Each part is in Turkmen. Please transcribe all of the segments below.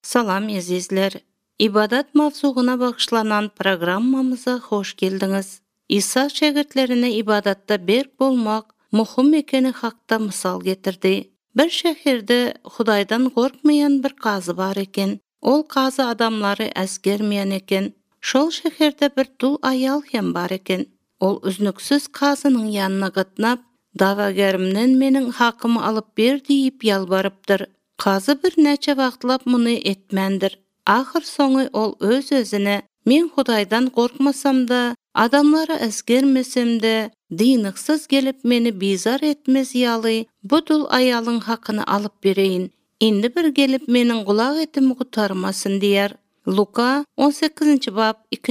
Salam azizler. İbadat mavzuğuna bağışlanan programmamıza hoş geldiniz. İsa şagirdlerine ibadatta berk bolmak muhim ekeni hakda misal getirdi. Bir şehirde Hudaydan korkmayan bir qazı bar eken. Ol qazı adamları esgermeyen eken. Şol şehirde bir dul ayal hem bar eken. Ol üznüksüz qazının yanına gıtnap, "Davagerimden menin hakkımı alıp ber" deyip yalvarıptır. Qazı bir neçe wagtlap muny etmendir. Ahir soňy ol öz-özüne "Men Hudaydan korkmasam da, adamlara esgermesem de, diniksiz gelip meni bizar etmez ýaly bu dul ayalyň hakyny alyp bereýin. Indi bir gelip menin gulak etimi gutarmasyn" diýer. Luka 18-nji bab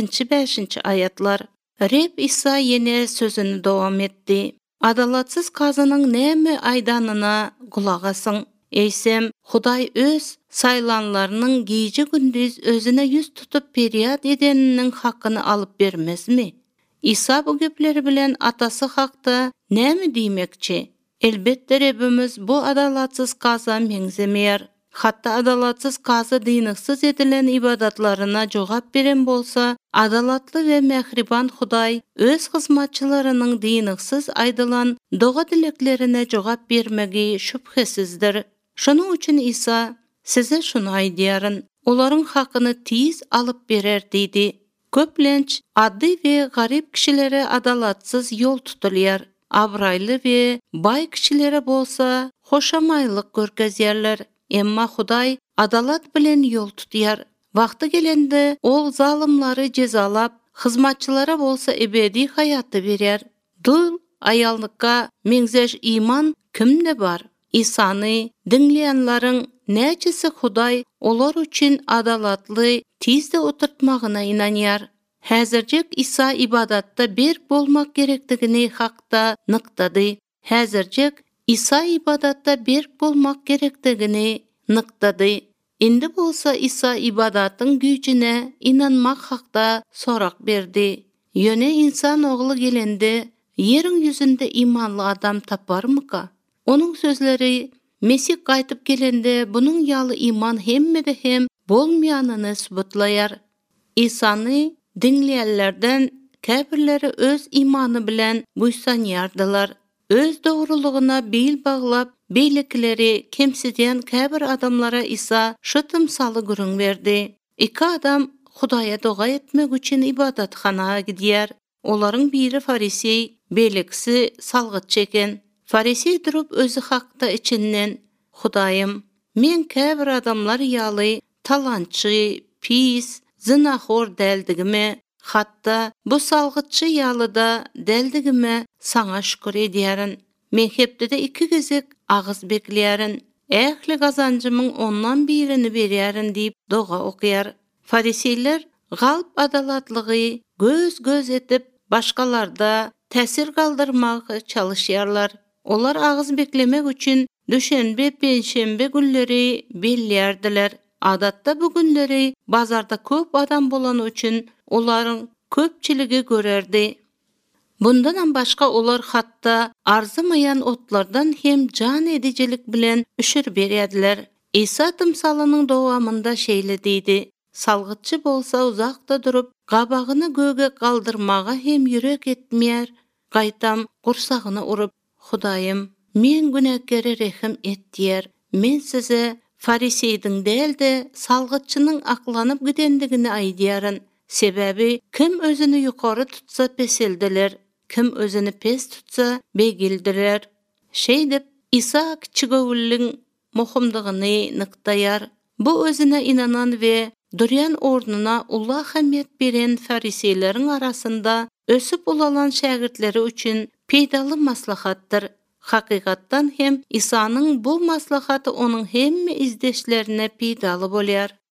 2-5 ayatlar. Reb İsa yine sözünü dowam etdi. Adalatsız qazanyň näme aýdanyna gulak asyň. Eysem, Huday öz saylanlarynyň gije gündüz özüne yüz tutup periýat edeniniň hakyny alyp bermezmi? İsa bu gepleri bilen atasy hakda näme diýmekçi? Elbetde Rebimiz bu adalatsız qaza meňzemeýär. Hatta adalatsız qaza diniksiz edilen ibadatlaryna jogap beren bolsa, adalatly we mehriban Huday öz hyzmatçylarynyň diniksiz aýdylan doga dileklerine jogap bermegi şüphesizdir. Şonuň üçin İsa size şunu aýdýaryn, olaryň hakyny tiz alyp berer diýdi. Köplenç addy we garip kişilere adalatsız yol tutulýar. Abraýly we bay kişilere bolsa hoşamaýlyk görkezýärler. Emma Huday adalat bilen yol tutýar. Wagty gelende ol zalymlary jezalap, hyzmatçylara bolsa ebedi hayaty berýär. Dul aýalnykka meňzeş iman kimde bar? İsany dinleýänlaryň näçesi Huday olar üçin adalatly tizde oturtmagyna inanýar. Häzirjek İsa ibadatda berk bolmak gerekdigini hakda nyktady. Häzirjek İsa ibadatda berk bolmak gerekdigini nyktady. Indi bolsa İsa ibadatyň güýjüne inanmak hakda sorak berdi. Ýöne insan ogly gelende ýeriň ýüzünde imanly adam taparmyka? Onun sözleri Mesih qaytyp gelende bunyň ýaly iman hemmede hem bolmaýanyny subutlaýar. İsany dinleýänlerden käbirleri öz imany bilen buýsanýardylar. Öz dogrulygyna bel baglap, beýlekleri kemsidýän käbir adamlara İsa şu tymsaly gürüň berdi. Iki adam Hudaýa doga etmek üçin ibadatxanaga gidýär. Olaryň biri Farisey, beýlekisi salgytçy eken. Farisey durup özü hakda içinden, "Hudaýym, men käbir adamlar ýaly talançy, pis, zinahor däldigime, hatda bu salgytçy ýaly da däldigime saňa şükür edýärin. Men hepde iki gezek agyz beklýärin. Ähli gazanjymyň ondan birini berýärin" diýip doga okýar. Fariseyler galp adalatlygy göz etip başgalarda täsir galdyrmagy çalışýarlar. Olar agyz beklemek üçin düşenbe, penşembe günleri bellerdiler. Adatda bu günleri bazarda köp adam bolan üçin olaryň köpçiligi görerdi. Bundan başga olar hatda arzamayan otlardan hem can edijilik bilen üşür berýärdiler. İsa tymsalynyň dowamında şeýle diýdi: "Salgytçy bolsa uzakda durup, gabagyny göge galdyrmaga hem ýürek etmeýär. Gaýtam gursagyny urup, Hudaýym, men günäkere rehim et diýer. Men size Fariseydiň däl-de salgytçynyň aklanyp gidendigini aýdýaryn. Sebäbi kim özüni ýokary tutsa peseldiler, kim özüni pes tutsa begildiler." Şeý dep İsa kiçigöwülliň muhimdygyny nyktaýar. Bu özüne inanan we durýan ornuna ulla ähmiýet beren Fariseyleriň arasynda ösüp ulalan şagirdleri üçin peýdaly maslahatdyr. Hakykatdan hem İsanyň bu maslahaty onuň hemme izdeşlerine peýdaly bolýar.